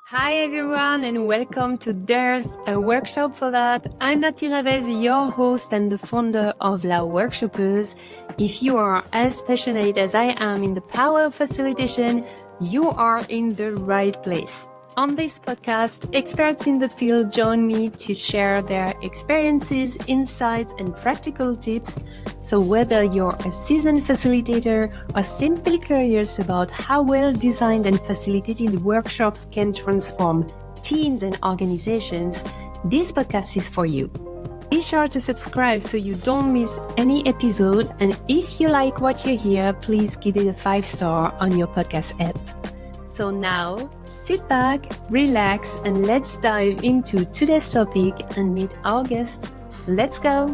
Hi everyone and welcome to There's a Workshop for That. I'm Nathalie Ravez, your host and the founder of La Workshoppers. If you are as passionate as I am in the power of facilitation, you are in the right place. On this podcast, experts in the field join me to share their experiences, insights, and practical tips. So whether you're a seasoned facilitator or simply curious about how well-designed and facilitated workshops can transform teams and organizations, this podcast is for you. Be sure to subscribe so you don't miss any episode. And if you like what you hear, please give it a 5-star on your podcast app. So now, sit back, relax, and let's dive into today's topic and meet our guest. Let's go!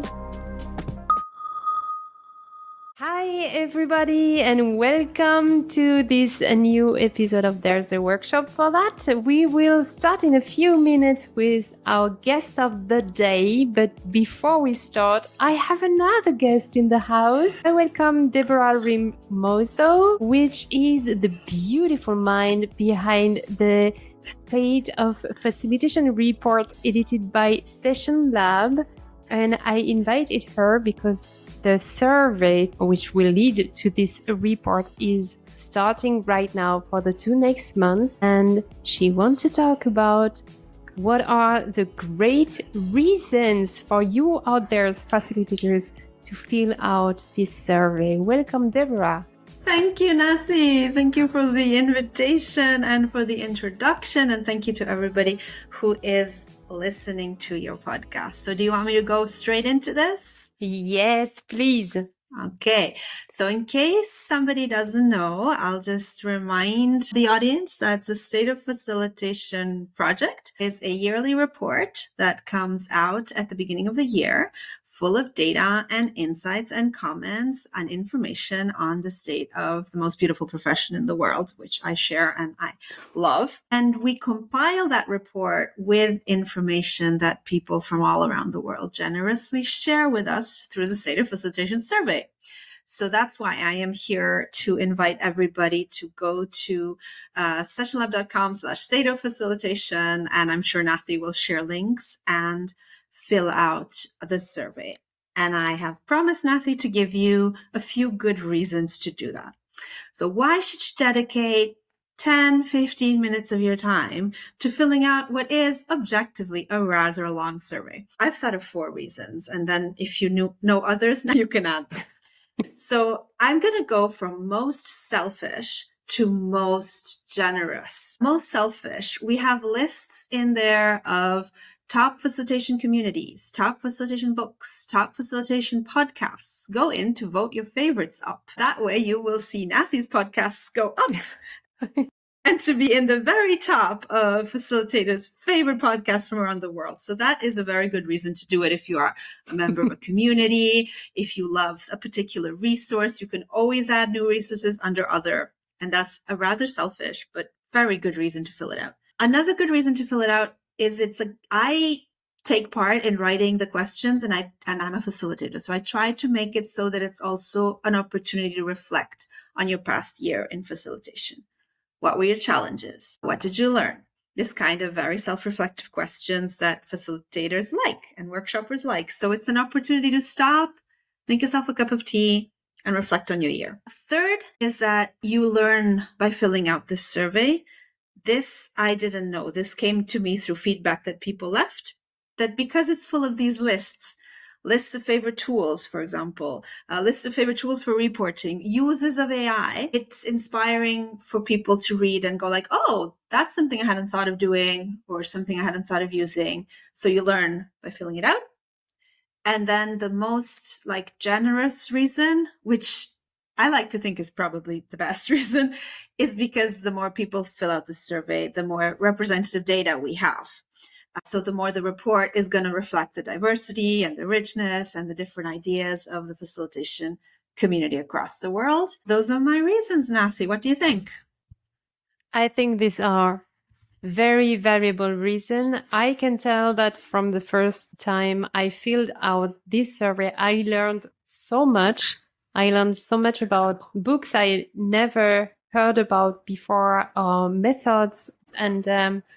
Hi everybody and welcome to this new episode of There's a Workshop for That. We will start in a few minutes with our guest of the day, but before we start, I have another guest in the house. I welcome Deborah Rimoso, which is the beautiful mind behind the State of Facilitation report edited by Session Lab. And I invited her because the survey, which will lead to this report, is starting right now for the 2 next months. And she wants to talk about what are the great reasons for you out there as facilitators to fill out this survey. Welcome, Deborah. Thank you, Nathalie. Thank you for the invitation and for the introduction. And thank you to everybody who is listening to your podcast. So do you want me to go straight into this? Yes, please. Okay, so in case somebody doesn't know, I'll just remind the audience that the State of Facilitation Project is a yearly report that comes out at the beginning of the year, full of data and insights and comments and information on the state of the most beautiful profession in the world, which I share and I love. And we compile that report with information that people from all around the world generously share with us through the State of Facilitation Survey. So that's why I am here to invite everybody to go to sessionlab.com/state of facilitation. And I'm sure Nathalie will share links and fill out the survey. And I have promised Nathalie to give you a few good reasons to do that. So why should you dedicate 10, 15 minutes of your time to filling out what is objectively a rather long survey? I've thought of 4 reasons. And then if you know others, now you can add them. So I'm going to go from most selfish to most generous. Most selfish, we have lists in there of top facilitation communities, top facilitation books, top facilitation podcasts. Go in to vote your favorites up. That way you will see Nathalie's podcasts go up. And to be in the very top of facilitators' favorite podcasts from around the world. So that is a very good reason to do it. If you are a member of a community, if you love a particular resource, you can always add new resources under other. And that's a rather selfish, but very good reason to fill it out. Another good reason to fill it out is I take part in writing the questions and I'm a facilitator. So I try to make it so that it's also an opportunity to reflect on your past year in facilitation. What were your challenges? What did you learn? This kind of very self-reflective questions that facilitators like and workshoppers like. So it's an opportunity to stop, make yourself a cup of tea, and reflect on your year. Third is that you learn by filling out this survey. This I didn't know. This came to me through feedback that people left, that because it's full of these lists of favorite tools, for example, lists of favorite tools for reporting, uses of AI, it's inspiring for people to read and go like, oh, that's something I hadn't thought of doing or something I hadn't thought of using. So you learn by filling it out. And then the most generous reason, which I like to think is probably the best reason, is because the more people fill out the survey, the more representative data we have. So the more the report is going to reflect the diversity and the richness and the different ideas of the facilitation community across the world. Those are my reasons, Nathalie. What do you think? I think these are very valuable reason. I can tell that from the first time I filled out this survey, I learned so much. I learned so much about books I never heard about before, methods, and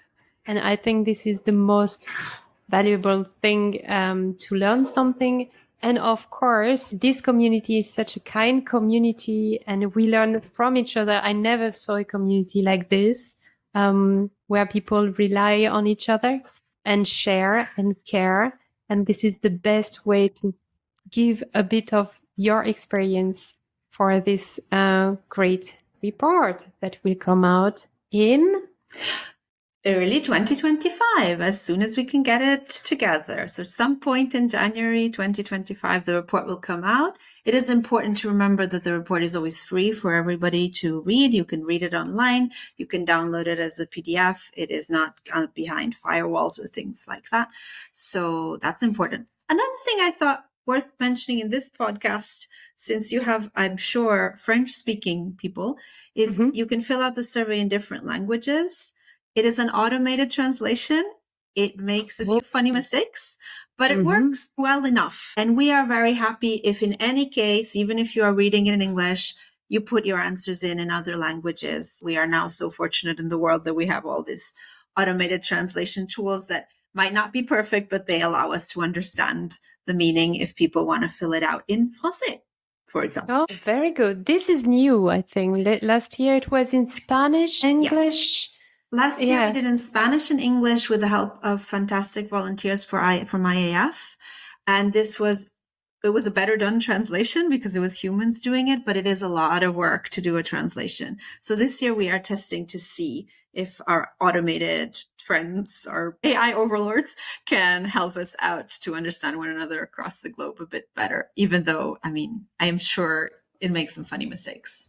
And I think this is the most valuable thing to learn something. And of course, this community is such a kind community and we learn from each other. I never saw a community like this where people rely on each other and share and care. And this is the best way to give a bit of your experience for this great report that will come out in early 2025, as soon as we can get it together. So at some point in January 2025, the report will come out. It is important to remember that the report is always free for everybody to read. You can read it online. You can download it as a PDF. It is not behind firewalls or things like that. So that's important. Another thing I thought worth mentioning in this podcast, since you have, I'm sure, French-speaking people, is you can fill out the survey in different languages. It is an automated translation. It makes a few funny mistakes, but it works well enough. And we are very happy if in any case, even if you are reading it in English, you put your answers in other languages. We are now so fortunate in the world that we have all these automated translation tools that might not be perfect, but they allow us to understand the meaning if people want to fill it out in Français, for example. Oh, very good. This is new, I think. Last year it was in Spanish, English. Yes. Last year we did in Spanish and English with the help of fantastic volunteers from IAF. And it was a better done translation because it was humans doing it, but it is a lot of work to do a translation. So this year we are testing to see if our automated friends, our AI overlords, can help us out to understand one another across the globe a bit better, even though, I am sure it makes some funny mistakes.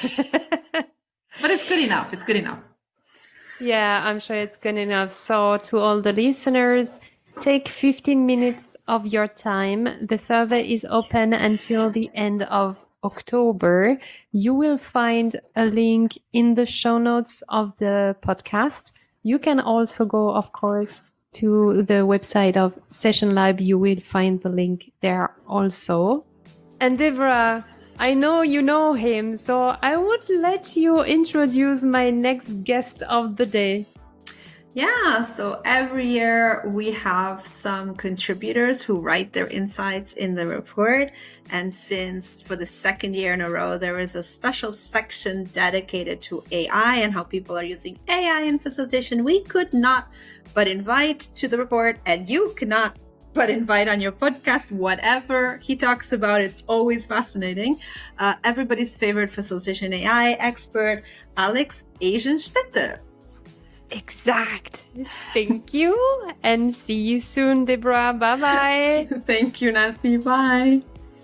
But it's good enough. It's good enough. Yeah, I'm sure it's good enough. So to all the listeners, take 15 minutes of your time. The survey is open until the end of October. You will find a link in the show notes of the podcast. You can also go, of course, to the website of Session Lab. You will find the link there also. And Deborah, I know you know him, so I would let you introduce my next guest of the day. Yeah, so every year we have some contributors who write their insights in the report. And since for the second year in a row, there is a special section dedicated to AI and how people are using AI in facilitation, we could not but invite to the report, and you cannot but invite on your podcast whatever he talks about. It's always fascinating. Everybody's favorite facilitation AI expert, Alex Eisenstetter. Exact. Thank you. And see you soon, Deborah. Bye-bye. Thank you, Nathy. Bye.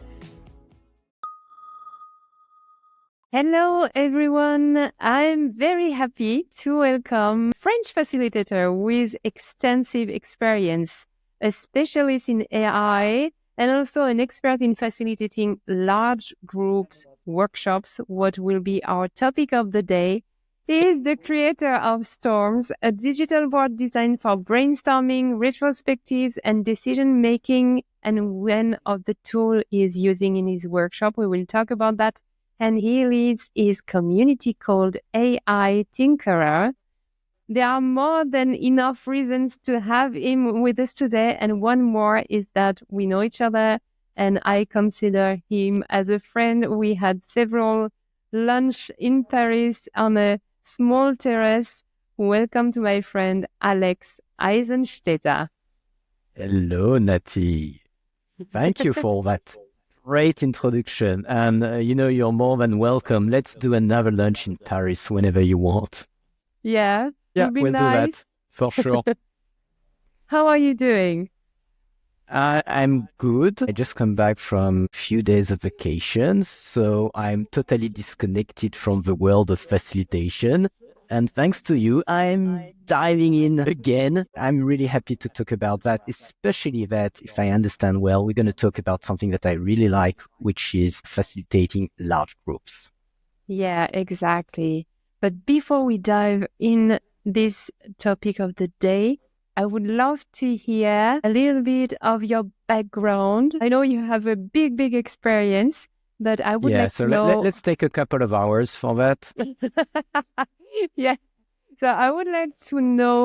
Hello, everyone. I'm very happy to welcome French facilitator with extensive experience, a specialist in AI, and also an expert in facilitating large groups, workshops, what will be our topic of the day. He is the creator of Storms, a digital board designed for brainstorming, retrospectives, and decision-making, and one of the tools he is using in his workshop. We will talk about that. And he leads his community called AI Tinkerer. There are more than enough reasons to have him with us today. And one more is that we know each other and I consider him as a friend. We had several lunch in Paris on a small terrace. Welcome to my friend Alex Eisenstetter. Hello, Nathy. Thank you for that great introduction. And you're more than welcome. Let's do another lunch in Paris whenever you want. Yeah. Yeah, nice. we'll do that for sure. How are you doing? I'm good. I just come back from a few days of vacation, so I'm totally disconnected from the world of facilitation. And thanks to you, I'm diving in again. I'm really happy to talk about that, especially that, if I understand well, we're going to talk about something that I really like, which is facilitating large groups. Yeah, exactly. But before we dive in this topic of the day, I would love to hear a little bit of your background. I know you have a big experience, but I would like to know... let's take a couple of hours for that. Yeah. So I would like to know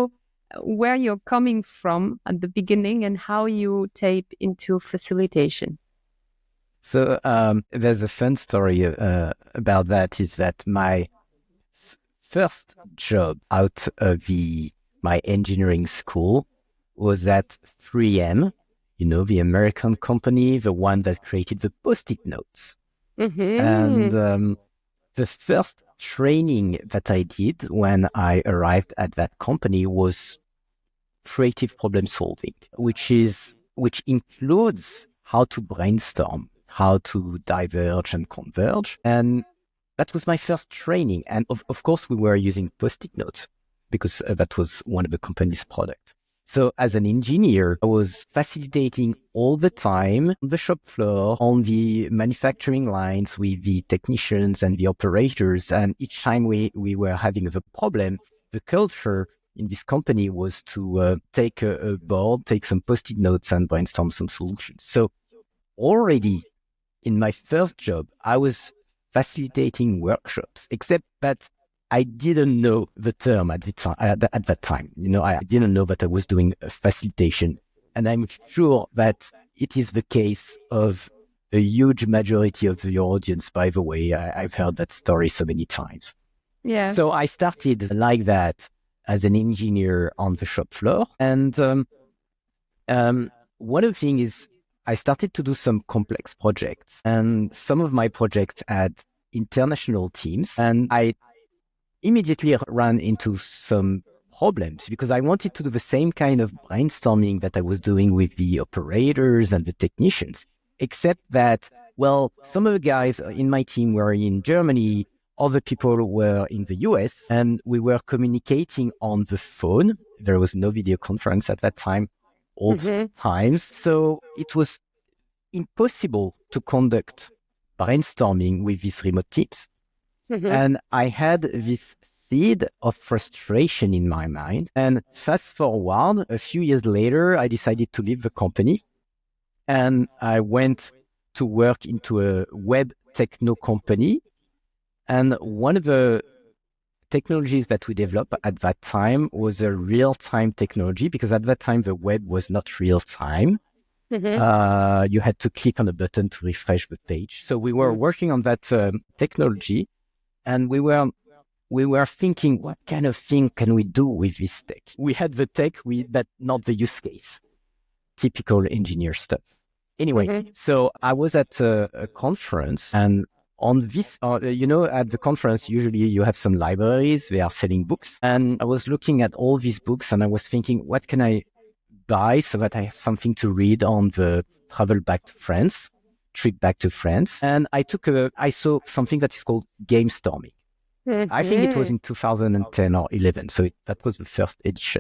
where you're coming from at the beginning and how you tape into facilitation. So there's a fun story about that. Is that my first job out of my engineering school was at 3M, the American company, the one that created the Post-it notes. And the first training that I did when I arrived at that company was creative problem solving, which includes how to brainstorm, how to diverge and converge. And that was my first training. And of course, we were using Post-it notes because that was one of the company's products. So as an engineer, I was facilitating all the time on the shop floor, on the manufacturing lines with the technicians and the operators. And each time we were having the problem, the culture in this company was to take a board, take some Post-it notes and brainstorm some solutions. So already in my first job, I was facilitating workshops, except that I didn't know the term at that time. I didn't know that I was doing a facilitation. And I'm sure that it is the case of a huge majority of your audience, by the way. I've heard that story so many times. Yeah. So I started like that as an engineer on the shop floor. And one of the things is I started to do some complex projects. And some of my projects had international teams. And I immediately ran into some problems because I wanted to do the same kind of brainstorming that I was doing with the operators and the technicians, except that, well, some of the guys in my team were in Germany, other people were in the US, and we were communicating on the phone. There was no video conference at that time, old times. So it was impossible to conduct brainstorming with these remote teams. And I had this seed of frustration in my mind. And fast forward, a few years later, I decided to leave the company. And I went to work into a web techno company. And one of the technologies that we developed at that time was a real-time technology, because at that time, the web was not real-time. You had to click on a button to refresh the page. So we were working on that technology. And we were thinking, what kind of thing can we do with this tech? We had the tech, but not the use case. Typical engineer stuff. Anyway, so I was at a conference, and on this, at the conference, usually you have some libraries, they are selling books. And I was looking at all these books, and I was thinking, what can I buy so that I have something to read on the travel back to France? Trip back to France, and I saw something that is called game storming. I think it was in 2010 or 11, so that was the first edition.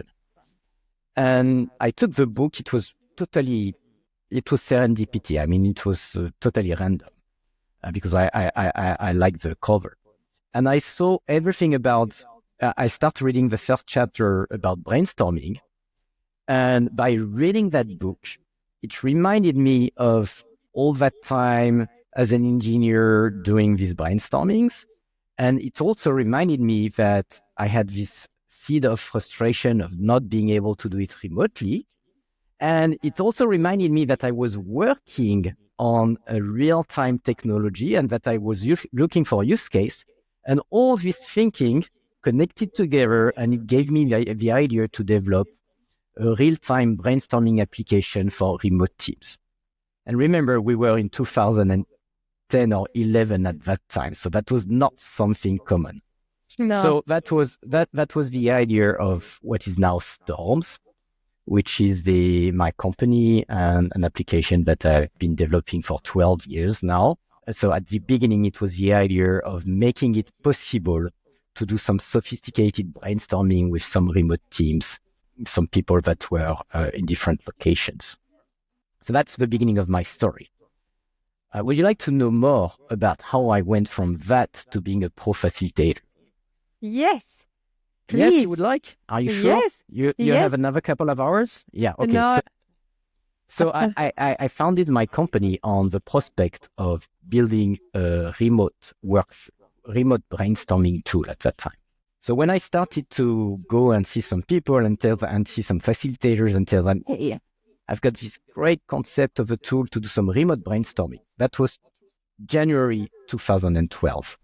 And I took the book. It was serendipity. I mean, it was totally random because I liked the cover, and I saw everything about. I started reading the first chapter about brainstorming, and by reading that book, it reminded me of all that time as an engineer doing these brainstormings. And it also reminded me that I had this seed of frustration of not being able to do it remotely. And it also reminded me that I was working on a real-time technology and that I was looking for a use case. And all this thinking connected together, and it gave me the idea to develop a real-time brainstorming application for remote teams. And remember, we were in 2010 or 11 at that time, so that was not something common. No. So that was the idea of what is now Storms, which is my company and an application that I've been developing for 12 years now. So at the beginning, it was the idea of making it possible to do some sophisticated brainstorming with some remote teams, some people that were in different locations. So that's the beginning of my story. Would you like to know more about how I went from that to being a pro facilitator? Yes, please. Yes, you would like? Are you sure? Yes. You Yes. have another couple of hours? Yeah, okay. No. So I founded my company on the prospect of building a remote brainstorming tool at that time. So when I started to go and see some people and see some facilitators and tell them, hey, I've got this great concept of a tool to do some remote brainstorming. That was January 2012.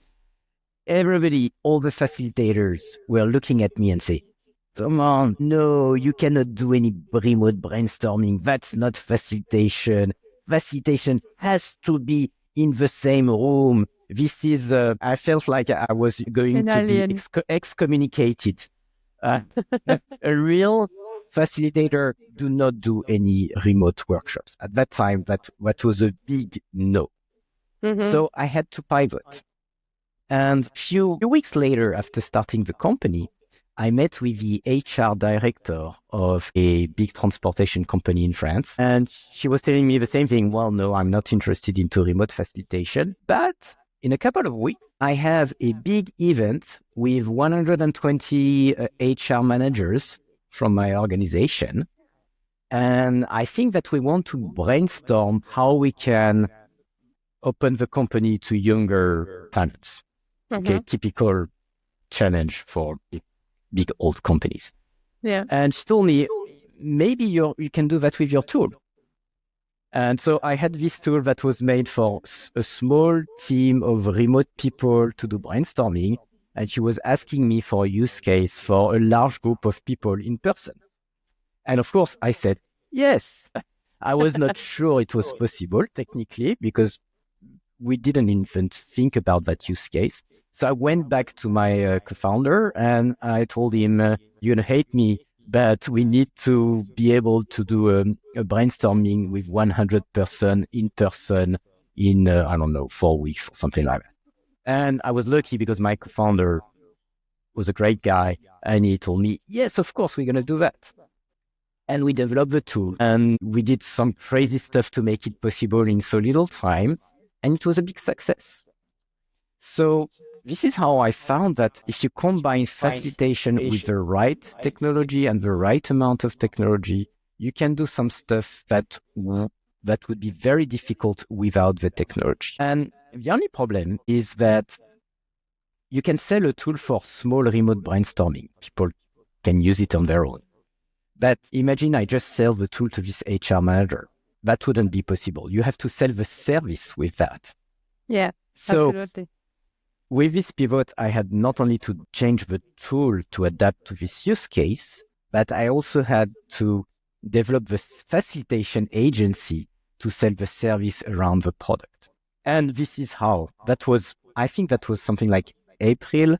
Everybody, all the facilitators were looking at me and say, come on, no, you cannot do any remote brainstorming. That's not facilitation. Facilitation has to be in the same room. This is, I felt like I was going to be excommunicated. A real facilitator do not do any remote workshops. At that time, that was a big no. Mm-hmm. So I had to pivot. And a few weeks later, after starting the company, I met with the HR director of a big transportation company in France. And she was telling me the same thing. Well, no, I'm not interested into remote facilitation. But in a couple of weeks, I have a big event with 120 HR managers from my organization. And I think that we want to brainstorm how we can open the company to younger talents. Mm-hmm. Okay, typical challenge for big old companies. Yeah. And she told me, maybe you can do that with your tool. And so I had this tool that was made for a small team of remote people to do brainstorming. And she was asking me for a use case for a large group of people in person. And of course, I said, yes. I was not sure it was possible technically because we didn't even think about that use case. So I went back to my co-founder and I told him, you're going to hate me, but we need to be able to do a brainstorming with 100% in person in, 4 weeks or something like that. And I was lucky because my co-founder was a great guy and he told me, yes, of course, we're going to do that. And we developed the tool and we did some crazy stuff to make it possible in so little time. And it was a big success. So this is how I found that if you combine facilitation with the right technology and the right amount of technology, you can do some stuff that would be very difficult without the technology. And the only problem is that you can sell a tool for small remote brainstorming. People can use it on their own. But imagine I just sell the tool to this HR manager. That wouldn't be possible. You have to sell the service with that. Yeah, so absolutely. With this pivot, I had not only to change the tool to adapt to this use case, but I also had to develop the facilitation agency to sell the service around the product. And this is how. I think that was something like April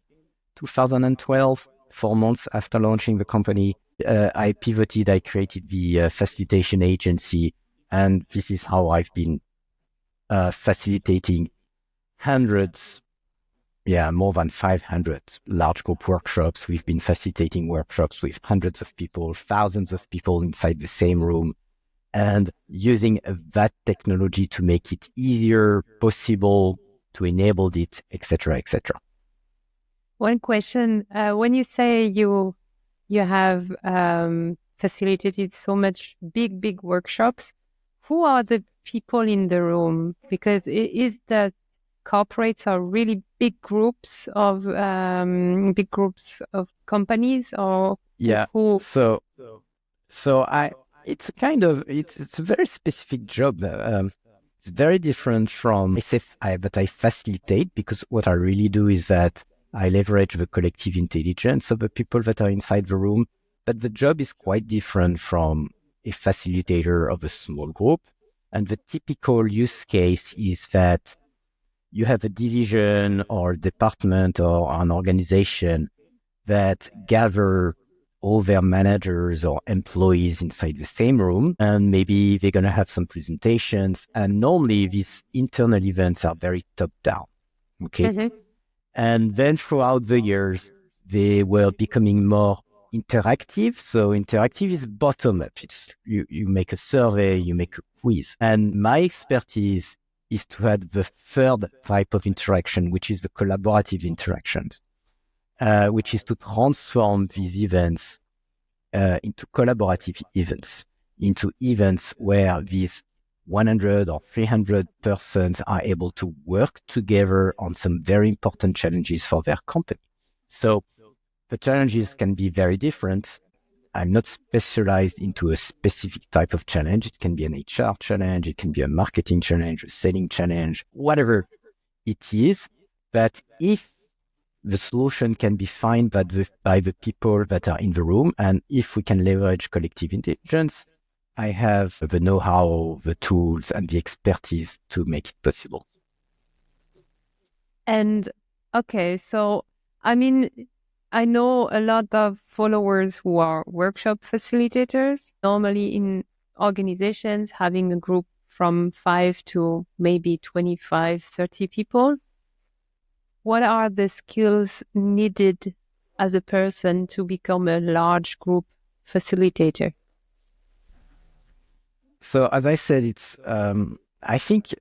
2012, 4 months after launching the company. I pivoted, I created the facilitation agency, and this is how I've been facilitating hundreds, more than 500 large group workshops. We've been facilitating workshops with hundreds of people, thousands of people inside the same room, and using that technology to make it easier, possible, to enable it, etc., etc. One question, when you say you have facilitated so much big workshops, who are the people in the room? Because is that corporates are really big groups of companies, or who? It's a very specific job. It's very different from SFI that I facilitate, because what I really do is that I leverage the collective intelligence of the people that are inside the room. But the job is quite different from a facilitator of a small group. And the typical use case is that you have a division or department or an organization that gather all their managers or employees inside the same room, and maybe they're going to have some presentations. And normally these internal events are very top-down, okay? Mm-hmm. And then throughout the years, they were becoming more interactive. So interactive is bottom-up. It's you make a survey, you make a quiz. And my expertise is to add the third type of interaction, which is the collaborative interactions, which is to transform these events into collaborative events, into events where these 100 or 300 persons are able to work together on some very important challenges for their company. So The challenges can be very different. I'm not specialized into a specific type of challenge. It can be an HR challenge, it can be a marketing challenge, a selling challenge, whatever it is. But if the solution can be found by the people that are in the room, and if we can leverage collective intelligence, I have the know-how, the tools, and the expertise to make it possible. And okay, so I mean, I know a lot of followers who are workshop facilitators. Normally in organizations, having a group from 5 to maybe 25, 30 people. What are the skills needed as a person to become a large group facilitator? So as I said, it's I think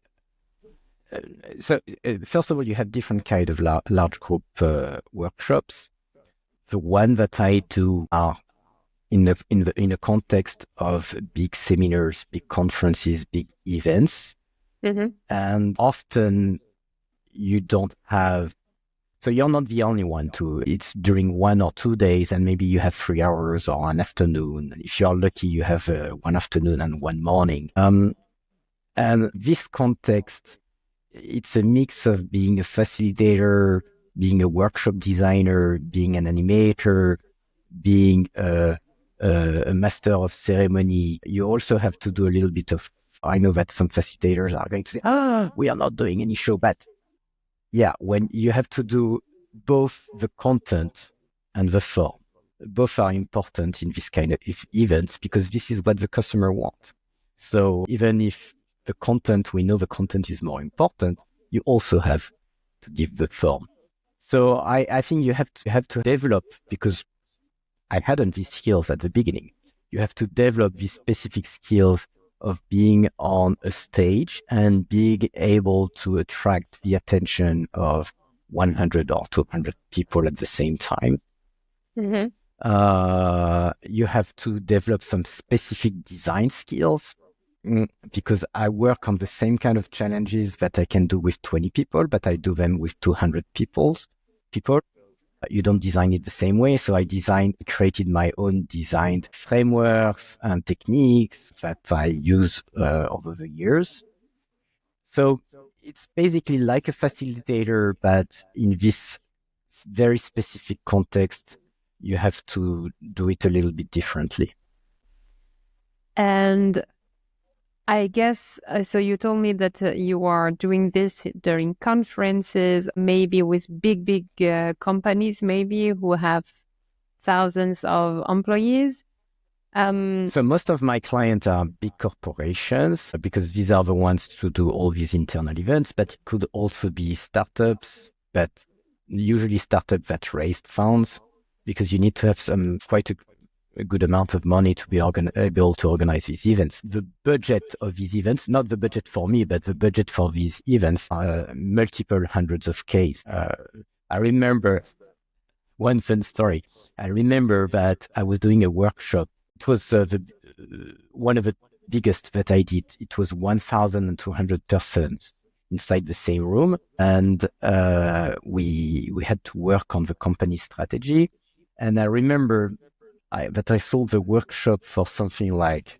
first of all, you have different kind of large group workshops. The one that I do are in a context of big seminars, big conferences, big events, and often you don't have. So you're not the only one to. It's during 1 or 2 days, and maybe you have 3 hours or an afternoon. If you're lucky, you have one afternoon and one morning. And this context, it's a mix of being a facilitator, being a workshop designer, being an animator, being a master of ceremony. You also have to do a little bit of, I know that some facilitators are going to say, we are not doing any show, but yeah, when you have to do both the content and the form, both are important in this kind of events because this is what the customer wants. So even if we know the content is more important, you also have to give the form. So I think you have to develop, because I hadn't these skills at the beginning. You have to develop these specific skills of being on a stage and being able to attract the attention of 100 or 200 people at the same time. You have to develop some specific design skills, because I work on the same kind of challenges that I can do with 20 people, but I do them with 200 people. You don't design it the same way. So I created my own designed frameworks and techniques that I use over the years. So it's basically like a facilitator, but in this very specific context, you have to do it a little bit differently. And I guess, so you told me that you are doing this during conferences, maybe with big companies, maybe who have thousands of employees. So most of my clients are big corporations because these are the ones to do all these internal events, but it could also be startups, but usually startups that raised funds, because you need to have quite a good amount of money to be able to organize these events. The budget of these events, not the budget for me, but the budget for these events are multiple hundreds of Ks. I remember one fun story. I remember that I was doing a workshop. It was one of the biggest that I did. It was 1,200 persons inside the same room, and we had to work on the company strategy. And I remember that I sold the workshop for something like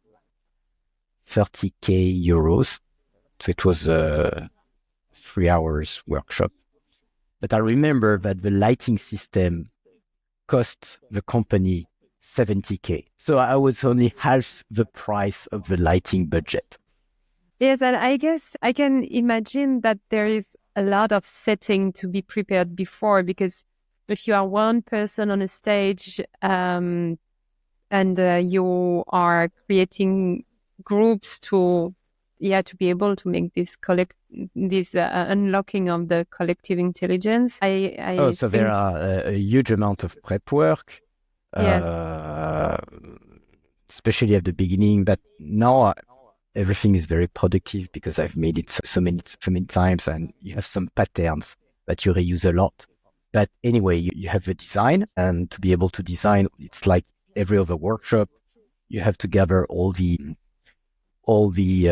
30k euros. So it was a 3 hours workshop. But I remember that the lighting system cost the company 70k. So I was only half the price of the lighting budget. Yes, and I guess I can imagine that there is a lot of setting to be prepared before, because if you are one person on a stage and you are creating groups to be able to make this unlocking of the collective intelligence. So there are a huge amount of prep work, especially at the beginning. But now everything is very productive because I've made it so many times, and you have some patterns that you reuse a lot. But anyway, you have the design, and to be able to design, it's like every other workshop. You have to gather all the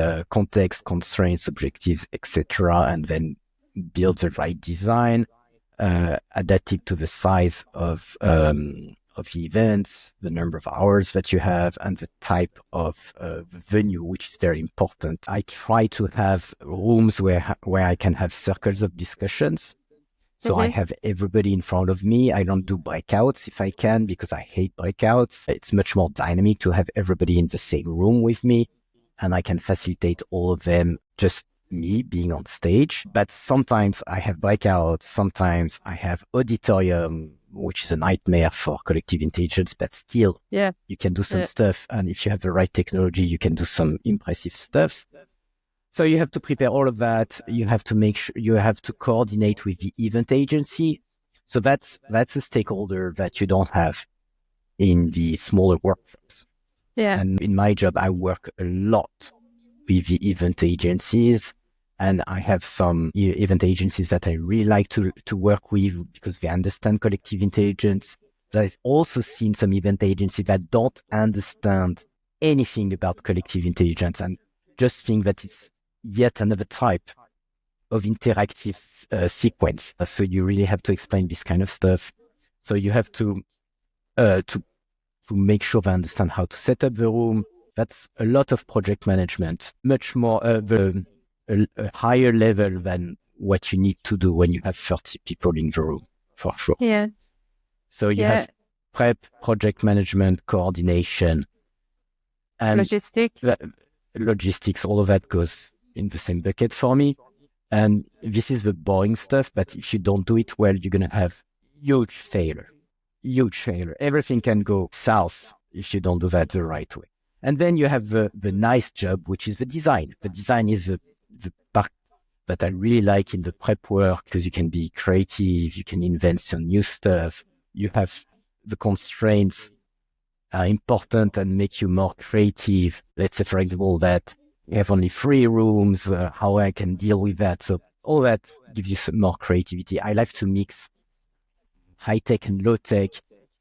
context, constraints, objectives, etc., and then build the right design. adapted to the size of the events, the number of hours that you have, and the type of venue, which is very important. I try to have rooms where I can have circles of discussions. So I have everybody in front of me. I don't do breakouts if I can, because I hate breakouts. It's much more dynamic to have everybody in the same room with me, and I can facilitate all of them, just me being on stage. But sometimes I have breakouts, sometimes I have auditorium, which is a nightmare for collective intelligence, but still you can do some stuff. And if you have the right technology, you can do some impressive stuff. So you have to prepare all of that. You have to make sure you have to coordinate with the event agency. So that's a stakeholder that you don't have in the smaller workshops. Yeah. And in my job, I work a lot with the event agencies, and I have some event agencies that I really like to work with because they understand collective intelligence. But I've also seen some event agencies that don't understand anything about collective intelligence and just think that it's yet another type of interactive sequence. So you really have to explain this kind of stuff. So you have to make sure they understand how to set up the room. That's a lot of project management, much more a higher level than what you need to do when you have 30 people in the room, for sure. Yeah. So you have prep, project management, coordination, and logistics. All of that goes in the same bucket for me. And this is the boring stuff, but if you don't do it well, you're going to have huge failure. Everything can go south if you don't do that the right way. And then you have the nice job, which is the design. The design is the part that I really like in the prep work, because you can be creative, you can invent some new stuff. You have the constraints are important and make you more creative. Let's say, for example, that you have only 3 rooms, how I can deal with that. So all that gives you some more creativity. I like to mix high tech and low tech.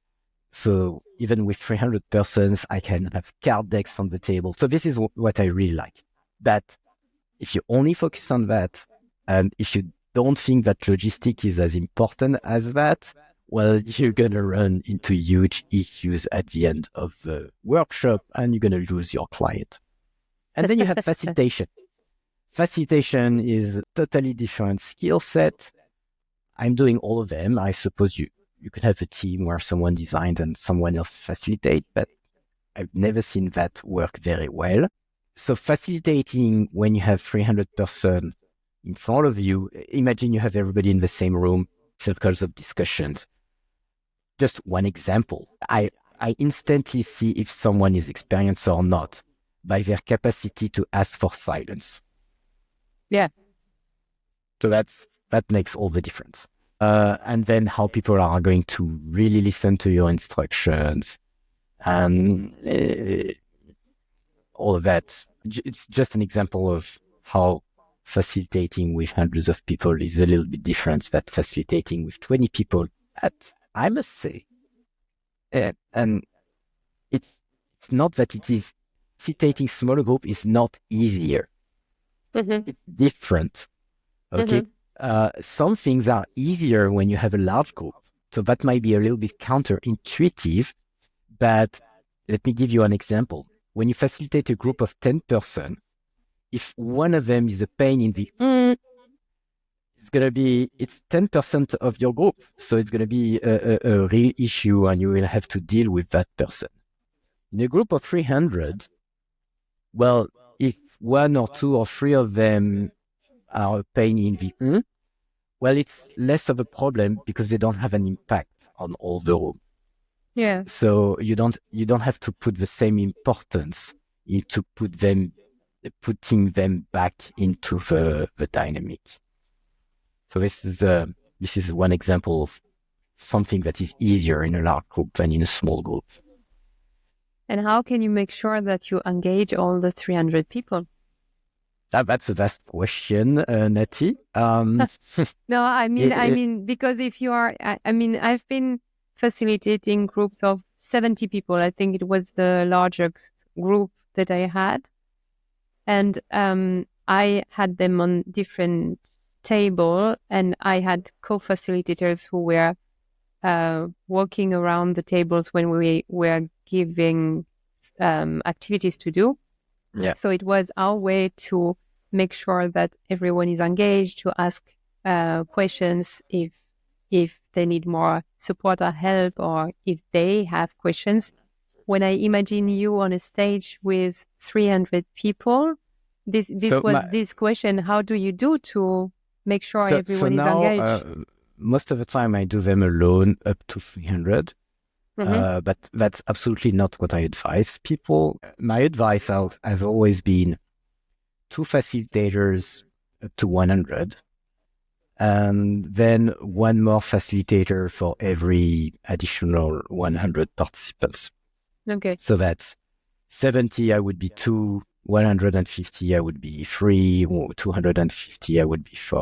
So even with 300 persons, I can have card decks on the table. So this is what I really like. But if you only focus on that, and if you don't think that logistic is as important as that, well, you're going to run into huge issues at the end of the workshop, and you're going to lose your client. And then you have facilitation. Facilitation is a totally different skill set. I'm doing all of them. I suppose you could have a team where someone designed and someone else facilitate, but I've never seen that work very well. So facilitating when you have 300 person in front of you, imagine you have everybody in the same room, circles of discussions. Just one example. I instantly see if someone is experienced or not by their capacity to ask for silence. Yeah. So that makes all the difference. And then how people are going to really listen to your instructions and all of that. It's just an example of how facilitating with hundreds of people is a little bit different than facilitating with 20 people. I must say, and it's not that it is facilitating smaller group is not easier. It's different. Okay. Some things are easier when you have a large group. So that might be a little bit counterintuitive, but let me give you an example. When you facilitate a group of 10 person, if one of them is a pain in the it's 10% of your group. So it's going to be a real issue, and you will have to deal with that person. In a group of 300, well, if 1 or 2 or 3 of them are a pain in the well, it's less of a problem because they don't have an impact on all the room. Yeah. So you don't have to put the same importance into putting them back into the dynamic. So this is one example of something that is easier in a large group than in a small group. And how can you make sure that you engage all the 300 people? That's a vast question, Natty. No, I mean, because if you are, I've been facilitating groups of 70 people. I think it was the largest group that I had. And I had them on different table, and I had co-facilitators who were walking around the tables when we were giving activities to do. Yeah. So it was our way to make sure that everyone is engaged, to ask questions if they need more support or help, or if they have questions. When I imagine you on a stage with 300 people, this was this question: how do you do to make sure everyone is engaged? Most of the time I do them alone, up to 300. But that's absolutely not what I advise people. My advice has always been 2 facilitators up to 100, and then 1 more facilitator for every additional 100 participants. Okay. So that's 70, I would be 2, 150, I would be 3, 250, I would be 4.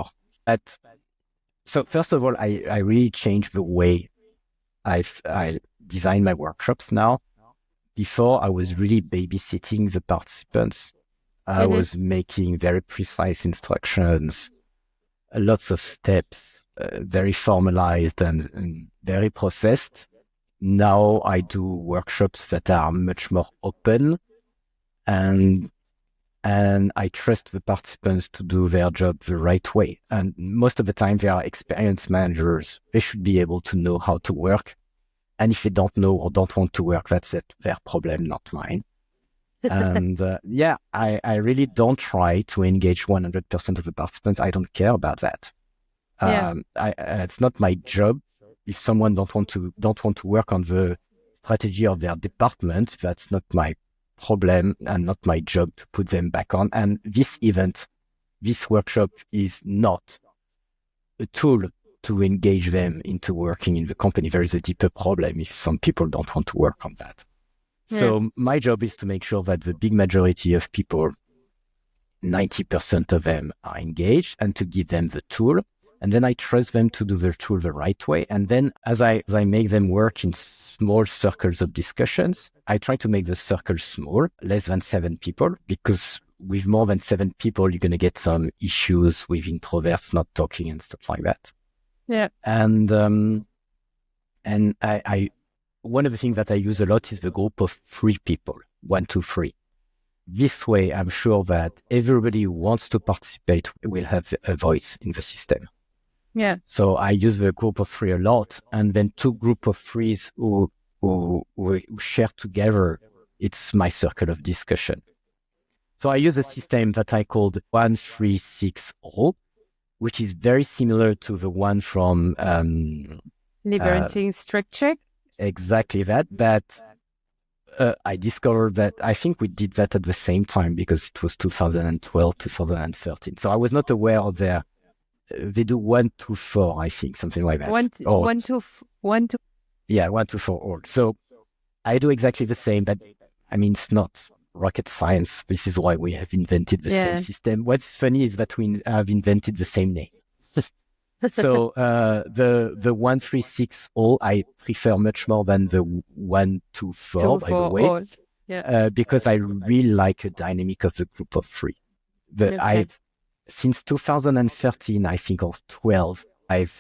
So first of all, I really changed the way I design my workshops now. Before, I was really babysitting the participants. I was making very precise instructions, lots of steps, very formalized and very processed. Now I do workshops that are much more open, and I trust the participants to do their job the right way. And most of the time they are experienced managers. They should be able to know how to work. And if they don't know or don't want to work, that's their problem, not mine. And I really don't try to engage 100% of the participants. I don't care about that. It's not my job. If someone don't want to work on the strategy of their department, that's not my problem and not my job to put them back on. And this workshop is not a tool to engage them into working in the company. There is a deeper problem if some people don't want to work on that. So my job is to make sure that the big majority of people, 90% of them, are engaged, and to give them the tool. And then I trust them to do their tool the right way. And then as I make them work in small circles of discussions, I try to make the circles small, less than 7 people, because with more than 7 people, you're going to get some issues with introverts not talking and stuff like that. Yeah. And I one of the things that I use a lot is the group of 3 people, 1, 2, 3. This way, I'm sure that everybody who wants to participate will have a voice in the system. Yeah. So I use the group of 3 a lot, and then 2 group of 3s who share together. It's my circle of discussion. So I use a system that I called 1-3-6-0, which is very similar to the one from Liberating Structure. Exactly that. But I discovered that I think we did that at the same time because it was 2012, 2013. So I was not aware of their. They do 1-4, I think, something like that. 1-2. Yeah, 1-4 org. So I do exactly the same, but I mean, it's not rocket science. This is why we have invented the same system. What's funny is that we have invented the same name. So the 1-3-6-0 I prefer much more than the 1-2-4, by the way, because I really like the dynamic of the group of 3. Since 2013, I think, or 12, I've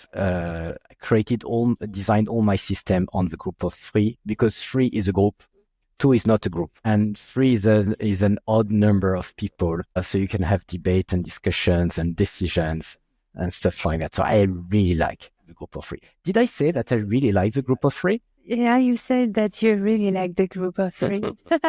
designed all my system on the group of 3, because 3 is a group, 2 is not a group, and 3 is an odd number of people, so you can have debate and discussions and decisions and stuff like that. So I really like the group of 3. Did I say that I really like the group of 3? Yeah, you said that you really like the group of 3.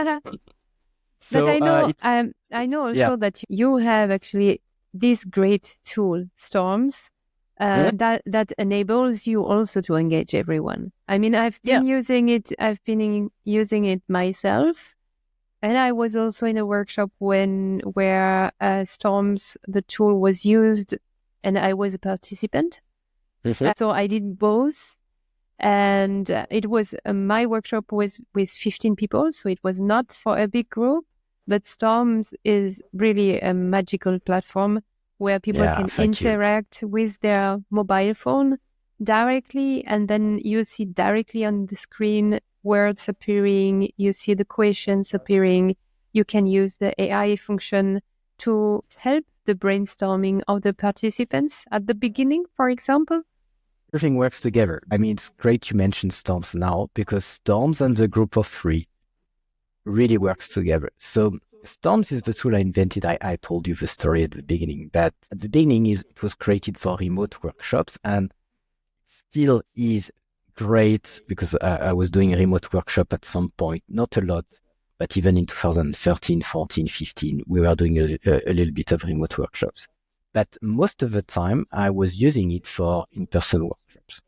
So, but I know also that you have actually this great tool, Storms, that enables you also to engage everyone. I mean, I've been using it. I've been using it myself, and I was also in a workshop where Storms, the tool, was used, and I was a participant. So I did both, and it was my workshop was with 15 people, so it was not for a big group. But Storms is really a magical platform where people can interact with their mobile phone directly, and then you see directly on the screen words appearing, you see the questions appearing. You can use the AI function to help the brainstorming of the participants at the beginning, for example? Everything works together. I mean, it's great you mentioned Storms now because Storms and the group of three really works together. So Storms is the tool I invented. I told you the story at the beginning, but at the beginning it was created for remote workshops and still is great because I was doing a remote workshop at some point, not a lot, but even in 2013, 14, 15, we were doing a little bit of remote workshops. But most of the time I was using it for in-person workshops.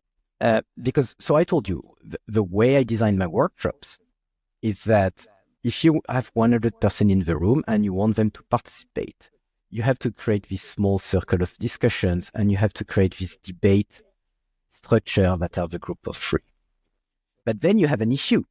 So I told you, the way I design my workshops is that if you have 100% in the room and you want them to participate, you have to create this small circle of discussions and you have to create this debate structure that are the group of three. But then you have an issue.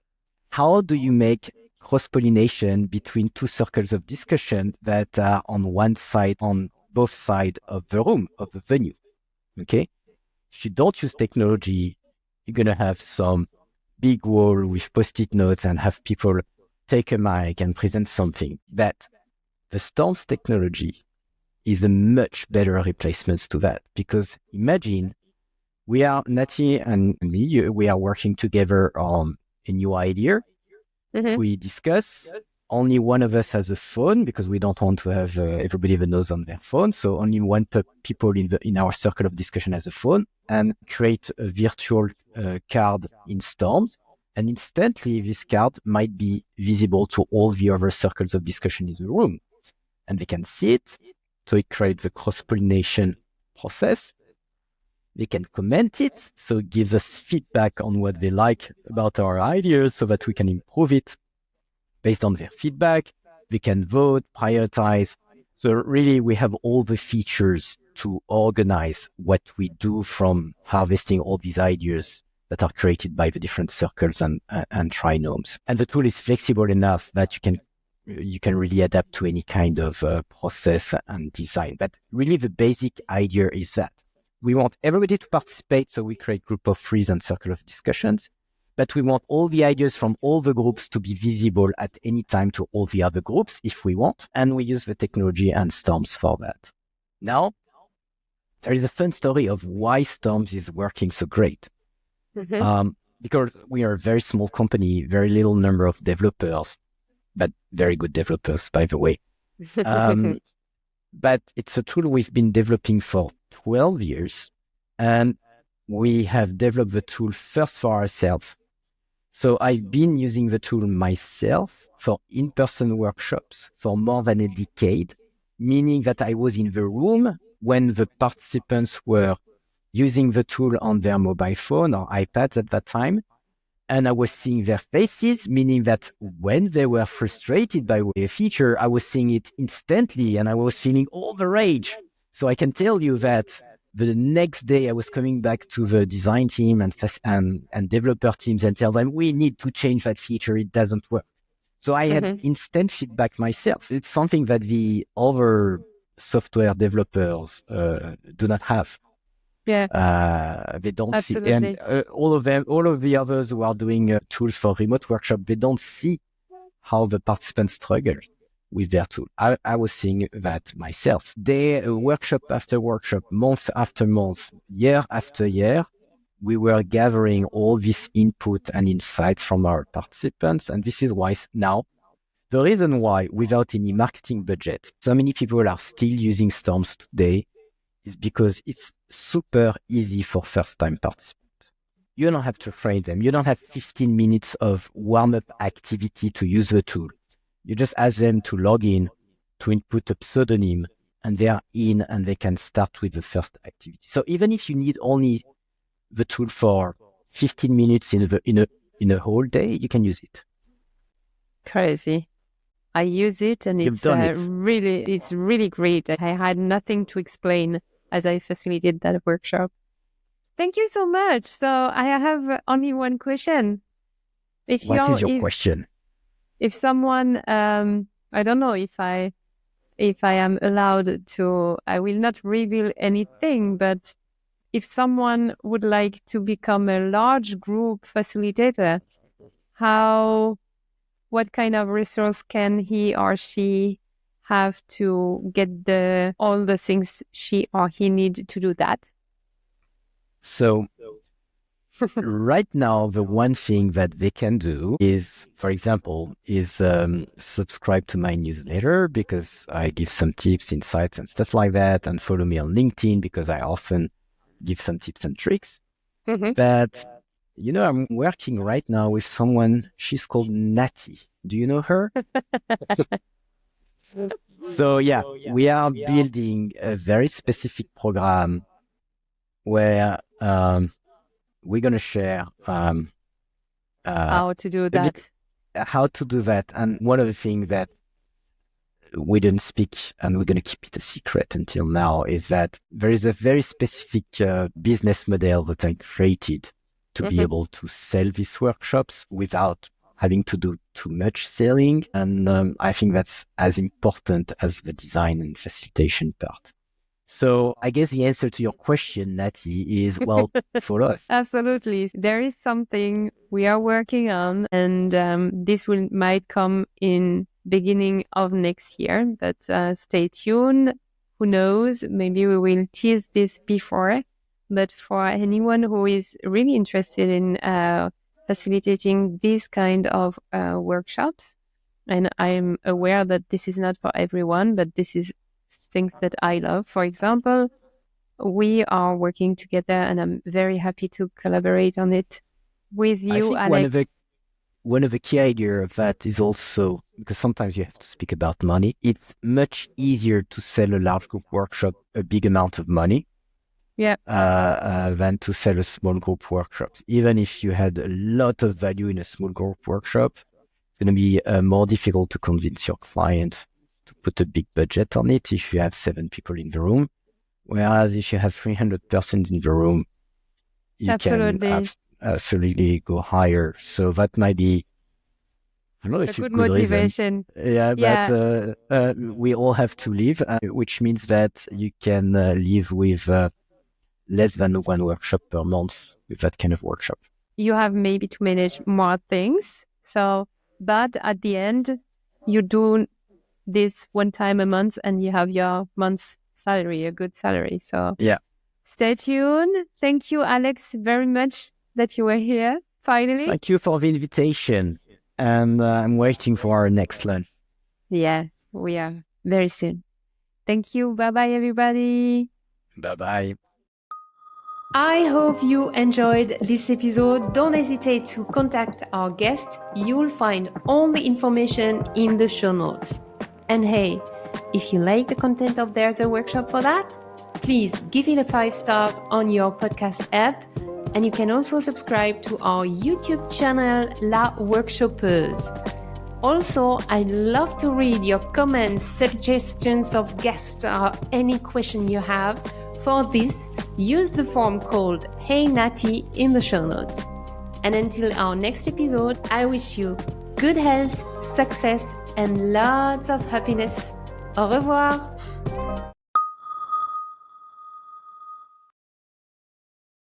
How do you make cross-pollination between two circles of discussion that are on one side, on both sides of the room, of the venue? Okay? If you don't use technology, you're going to have some big wall with post-it notes and have people take a mic and present something. But the Storms technology is a much better replacement to that because imagine we are, Nati and me, we are working together on a new idea. Mm-hmm. We discuss. Only one of us has a phone because we don't want to have everybody that knows on their phone. So only one people in our circle of discussion has a phone and create a virtual card in Storms. And instantly this card might be visible to all the other circles of discussion in the room. And they can see it. So it creates the cross-pollination process. They can comment it. So it gives us feedback on what they like about our ideas so that we can improve it. Based on their feedback, we can vote, prioritize. So really, we have all the features to organize what we do from harvesting all these ideas that are created by the different circles and trinomes. And the tool is flexible enough that you can really adapt to any kind of process and design. But really, the basic idea is that we want everybody to participate, so we create group of threes and circle of discussions. But we want all the ideas from all the groups to be visible at any time to all the other groups if we want. And we use the technology and Storms for that. Now, there is a fun story of why Storms is working so great. Mm-hmm. Because we are a very small company, very little number of developers, but very good developers, by the way. But it's a tool we've been developing for 12 years. And we have developed the tool first for ourselves. So I've been using the tool myself for in-person workshops for more than a decade, meaning that I was in the room when the participants were using the tool on their mobile phone or iPads at that time. And I was seeing their faces, meaning that when they were frustrated by a feature, I was seeing it instantly and I was feeling all the rage. So I can tell you that the next day I was coming back to the design team and developer teams and tell them, we need to change that feature. It doesn't work. So I had instant feedback myself. It's something that the other software developers do not have. Yeah. They don't Absolutely. see, and all of the others who are doing tools for remote workshop, they don't see how the participants struggle with their tool. I was seeing that myself. Workshop after workshop, month after month, year after year, we were gathering all this input and insights from our participants. And this is why now, the reason why without any marketing budget, so many people are still using Storms today is because it's super easy for first-time participants. You don't have to train them. You don't have 15 minutes of warm-up activity to use the tool. You just ask them to log in, to input a pseudonym, and they are in and they can start with the first activity. So even if you need only the tool for 15 minutes in a whole day, you can use it. Crazy. I use it and it's really great. I had nothing to explain as I facilitated that workshop. Thank you so much. So I have only one question. What is your question? If someone, I don't know if I am allowed to, I will not reveal anything, but if someone would like to become a large group facilitator, what kind of resource can he or she have to get all the things she or he need to do that? So right now, the one thing that they can do is, for example, subscribe to my newsletter because I give some tips, insights, and stuff like that, and follow me on LinkedIn because I often give some tips and tricks. Mhm. But, I'm working right now with someone, she's called Natty. Do you know her? So yeah, we are building a very specific program where we're going to share How to do a bit that? how to do that. And one of the things that we didn't speak, and we're going to keep it a secret until now, is that there is a very specific business model that I created to be Mhm. able to sell these workshops without having to do too much selling. And I think that's as important as the design and facilitation part. So I guess the answer to your question, Natty, is, well, follow us. Absolutely. There is something we are working on, and this might come in beginning of next year, but stay tuned. Who knows? Maybe we will tease this before. But for anyone who is really interested in facilitating these kind of workshops, and I'm aware that this is not for everyone, but this is things that I love. For example, we are working together, and I'm very happy to collaborate on it with I you, think Alex. one of the key idea of that is also, because sometimes you have to speak about money, it's much easier to sell a large group workshop a big amount of money Yeah, than to sell a small group workshop. Even if you had a lot of value in a small group workshop, it's going to be more difficult to convince your client to put a big budget on it if you have 7 people in the room. Whereas if you have 300 persons in the room, you can absolutely. absolutely go higher. So that might be, I don't know A if a good good reason. motivation. Yeah, but Yeah, we all have to live, which means that you can live with less than one workshop per month with that kind of workshop. you have maybe to manage more things. So, but at the end, you do this one time a month and you have your month's salary, a good salary. So Yeah. stay tuned. Thank you, Alex, very much that you were here finally. Thank you for the invitation. And I'm waiting for our next lunch. Yeah, we are very soon. Thank you. Bye bye, everybody. Bye-bye. I hope you enjoyed this episode. Don't hesitate to contact our guest. You'll find all the information in the show notes. And hey, if you like the content of There's a Workshop for That, please give it a 5 stars on your podcast app. And you can also subscribe to our YouTube channel, La Workshopeuse. Also, I'd love to read your comments, suggestions of guests, or any question you have. For this, use the form called Hey Natty in the show notes. And until our next episode, I wish you good health, success, and lots of happiness. Au revoir!